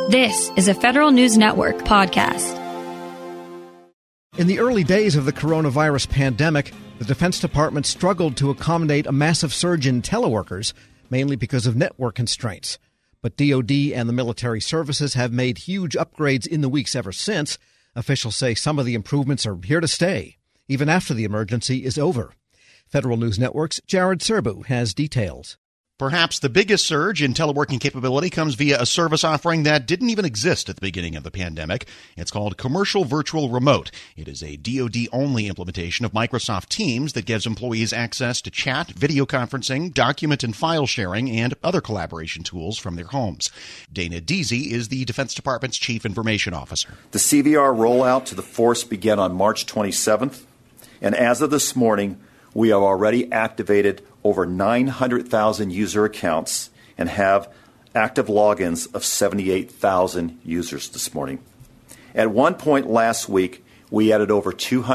This is a Federal News Network podcast. In the early days of the coronavirus pandemic, the Defense Department struggled to accommodate a massive surge in teleworkers, mainly because of network constraints. But DoD and the military services have made huge upgrades in the weeks ever since. Officials say some of the improvements are here to stay, even after the emergency is over. Federal News Network's Jared Serbu has details. Perhaps the biggest surge in teleworking capability comes via a service offering that didn't even exist at the beginning of the pandemic. It's called Commercial Virtual Remote. It is a DoD-only implementation of Microsoft Teams that gives employees access to chat, video conferencing, document and file sharing, and other collaboration tools from their homes. Dana Deasy is the Defense Department's Chief Information Officer. The CVR rollout to the force began on March 27th, and as of this morning, we have already activated over 900,000 user accounts and have active logins of 78,000 users this morning. At one point last week, we added over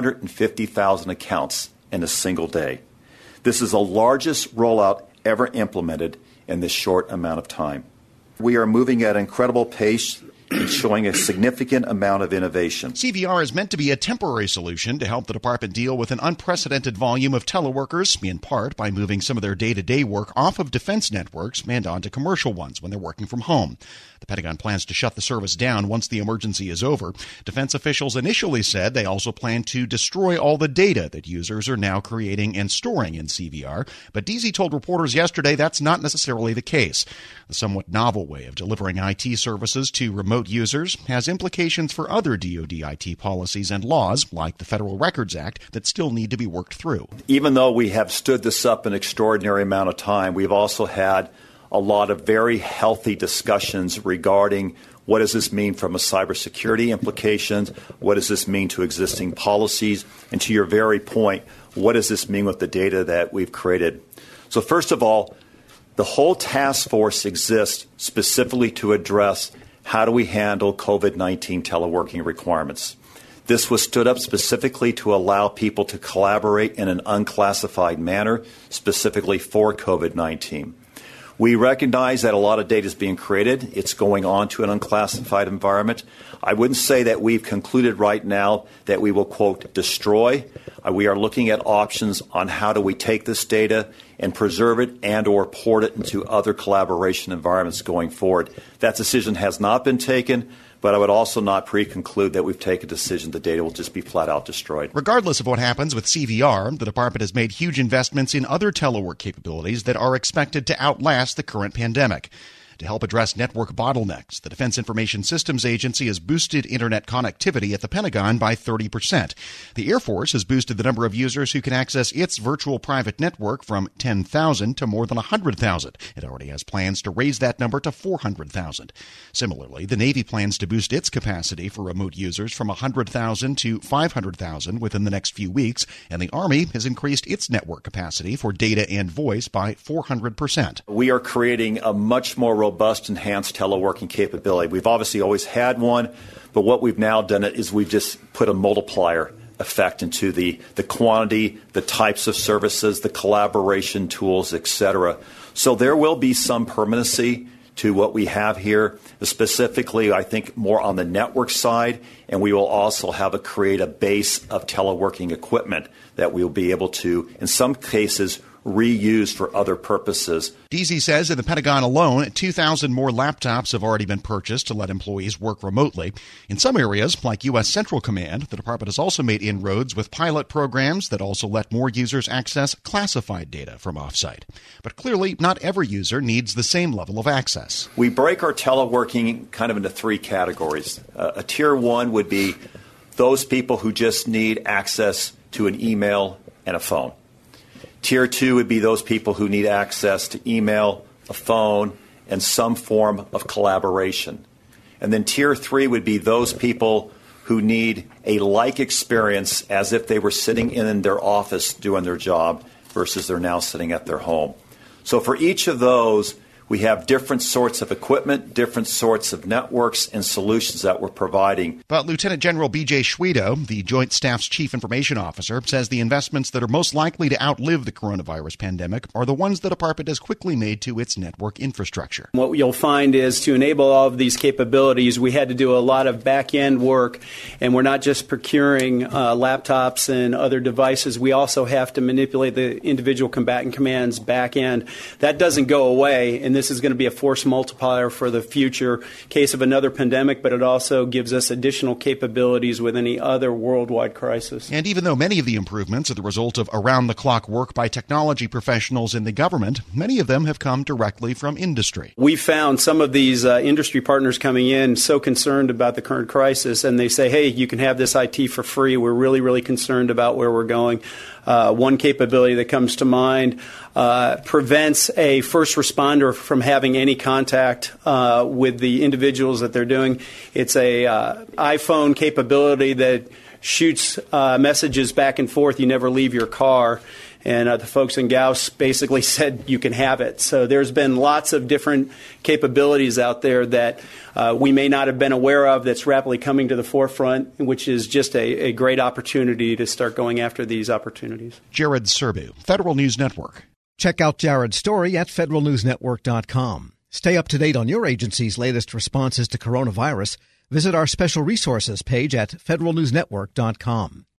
250,000 accounts in a single day. This is the largest rollout ever implemented in this short amount of time. We are moving at an incredible pace and showing a significant amount of innovation. CVR is meant to be a temporary solution to help the department deal with an unprecedented volume of teleworkers, in part by moving some of their day-to-day work off of defense networks and onto commercial ones when they're working from home. The Pentagon plans to shut the service down once the emergency is over. Defense officials initially said they also plan to destroy all the data that users are now creating and storing in CVR, but Deasy told reporters yesterday that's not necessarily the case. The somewhat novel way of delivering IT services to remote users has implications for other DoD IT policies and laws, like the Federal Records Act, that still need to be worked through. Even though we have stood this up an extraordinary amount of time, we've also had a lot of very healthy discussions regarding what does this mean from a cybersecurity implications, what does this mean to existing policies, and to your very point, what does this mean with the data that we've created? So first of all, the whole task force exists specifically to address how do we handle COVID-19 teleworking requirements. This was stood up specifically to allow people to collaborate in an unclassified manner, specifically for COVID-19. We recognize that a lot of data is being created. It's going on to an unclassified environment. I wouldn't say that we've concluded right now that we will, quote, destroy. We are looking at options on how do we take this data and preserve it and or port it into other collaboration environments going forward. That decision has not been taken, but I would also not pre-conclude that we've taken a decision the data will just be flat out destroyed. Regardless of what happens with CVR, the department has made huge investments in other telework capabilities that are expected to outlast the current pandemic. To help address network bottlenecks, the Defense Information Systems Agency has boosted Internet connectivity at the Pentagon by 30%. The Air Force has boosted the number of users who can access its virtual private network from 10,000 to more than 100,000. It already has plans to raise that number to 400,000. Similarly, the Navy plans to boost its capacity for remote users from 100,000 to 500,000 within the next few weeks, and the Army has increased its network capacity for data and voice by 400%. We are creating a much more robust, enhanced teleworking capability. We've obviously always had one, but what we've now done is we've just put a multiplier effect into the quantity, the types of services, the collaboration tools, etc. So there will be some permanency to what we have here, specifically, I think, more on the network side, and we will also create a base of teleworking equipment that we'll be able to, in some cases, reused for other purposes. Deasy says in the Pentagon alone, 2,000 more laptops have already been purchased to let employees work remotely. In some areas, like U.S. Central Command, the department has also made inroads with pilot programs that also let more users access classified data from offsite. But clearly, not every user needs the same level of access. We break our teleworking kind of into three categories. A tier one would be those people who just need access to an email and a phone. Tier 2 would be those people who need access to email, a phone, and some form of collaboration. And then Tier 3 would be those people who need a like experience as if they were sitting in their office doing their job versus they're now sitting at their home. So for each of those, We have different sorts of equipment, different sorts of networks and solutions that we're providing. But Lieutenant General B.J. Schwedo, the Joint Staff's Chief Information Officer, says the investments that are most likely to outlive the coronavirus pandemic are the ones the department has quickly made to its network infrastructure. What you'll find is to enable all of these capabilities, we had to do a lot of back-end work, and we're not just procuring laptops and other devices. We also have to manipulate the individual combatant commands back-end. That doesn't go away, and this is going to be a force multiplier for the future case of another pandemic, but it also gives us additional capabilities with any other worldwide crisis. And even though many of the improvements are the result of around-the-clock work by technology professionals in the government, many of them have come directly from industry. We found some of these industry partners coming in so concerned about the current crisis, and they say, hey, you can have this IT for free. We're really, really concerned about where we're going. One capability that comes to mind prevents a first responder from having any contact with the individuals that they're doing. It's a iPhone capability that shoots messages back and forth. You never leave your car. And the folks in Gauss basically said you can have it. So there's been lots of different capabilities out there that we may not have been aware of that's rapidly coming to the forefront, which is just a great opportunity to start going after these opportunities. Jared Serbu, Federal News Network. Check out Jared's story at federalnewsnetwork.com. Stay up to date on your agency's latest responses to coronavirus. Visit our special resources page at federalnewsnetwork.com.